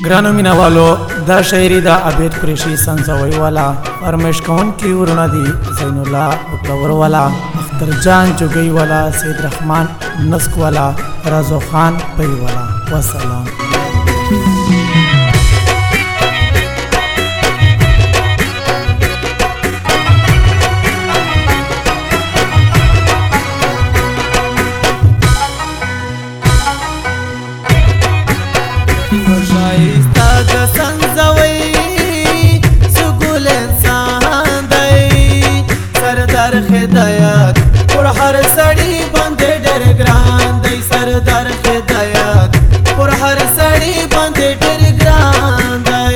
ګرانو مینوالو دا شاعري د عبید قریشي سنځوي والا فرمایش کوونکي ورونه دي زین الله وکړور والا اختر جان جوګي والا سید رحمان نسک والا رازو خان پي والا والسلام. شایسته د سنځوي سګول انسان دی سردار هدایت پر هر سړی باندې ډېر ګران دی سردار هدایت پر هر سړی باندې ډېر ګران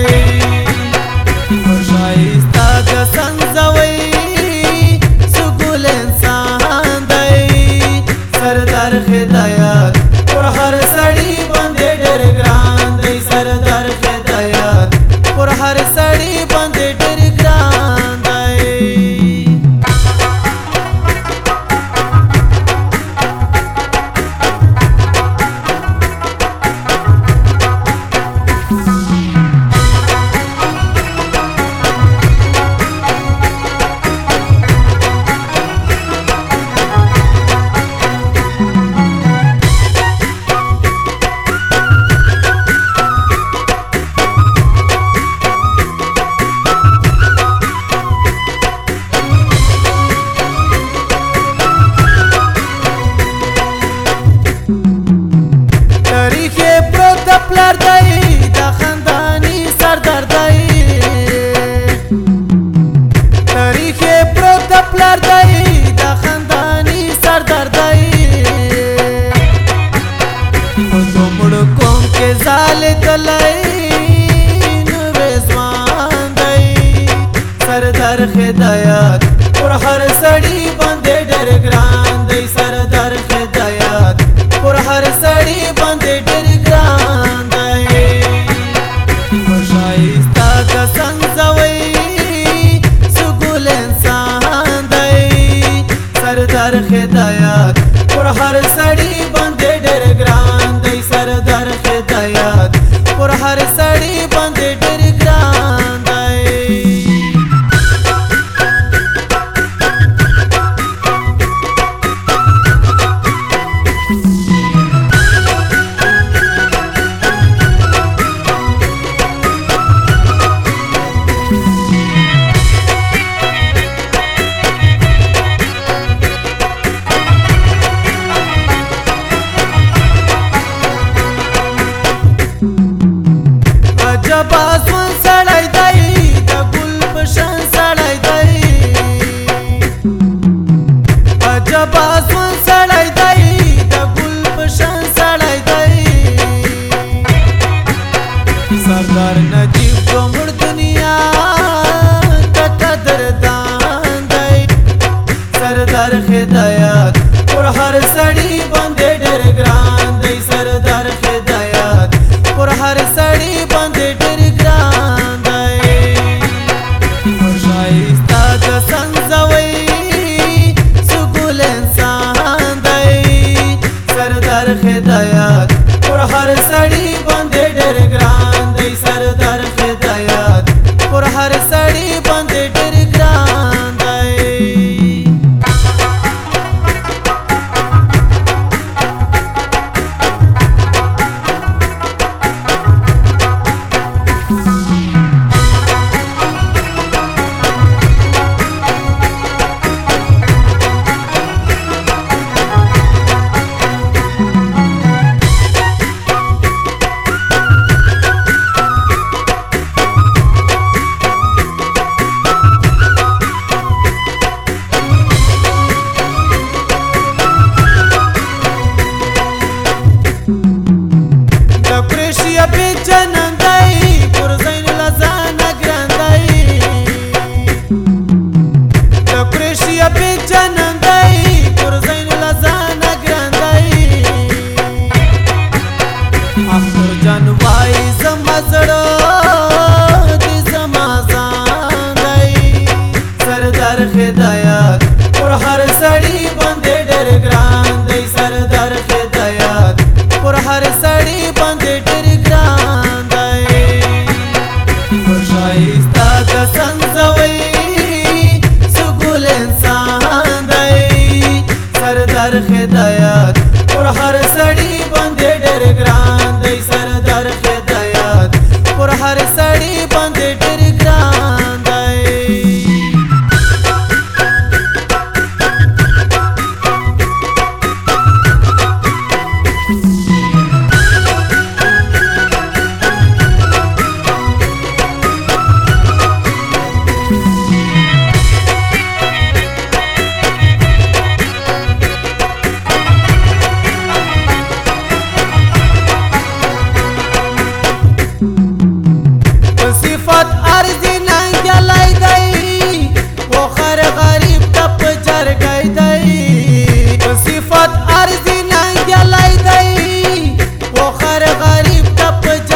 دی شایسته د سنځوي سګول انسان دی سردار هدایت پر هر سړی باندې ډېر ګران سردار هدایت پر هر سړی باندې ډېر ګران دی. پلار دی دا خاندانی سردار دی تاریخ پروت دا پلار دی دا خاندانی سردار دی دومړ قوم کې زال دلای نو ځوان دی سردار هدایت پر هر سړی باندې ډېر ګران دی سردار هدایت پر هر سړی باندې ډېر ګران سردار هدایت پر هر سړی باندې ډېر ګران دی سردار هدایت پر هر سړی باندې ډېر ګران دی. عجب آسمان سړی دی د ګل په شان سړی دی عجب آسمان سړی دی د ګل په شان سړی دی سردار نجیب کومړ دنیا ته قدردان دی سردار هدایت پر هر سړی باندې ډېر ګران دی سردار هدایت پر هر سړی باندې ډېر ګران دی شایسته د سنځوي سګول انسان دی سردار هدایت پر هر سړی باندې ډېر ګران دی سردار هدایت پر هر سړی باندې ډېر ګران دی. هدایت پر هر سړی باندې ډېر ګران دی سردار هدایت پر هر سړی باندې ډېر ګران دی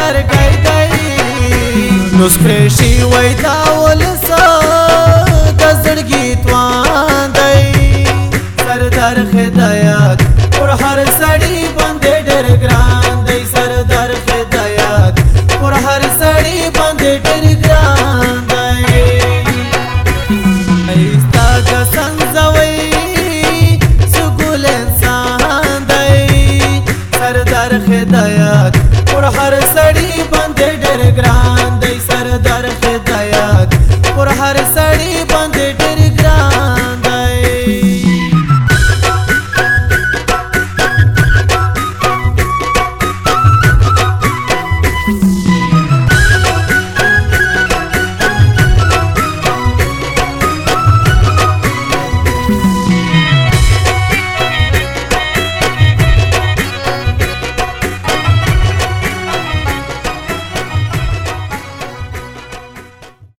لرګی دی نو سپریشي وای دا ولسه د زړګي توان دی سردار هدایت پر هر سړی باندې ډېر ګران دی سردار هدایت پر هر سړی باندې ډېر ګران دی ایستا د سنځوي سګول انسان دی سردار هدایت پر هر سړی باندې ډېر ګران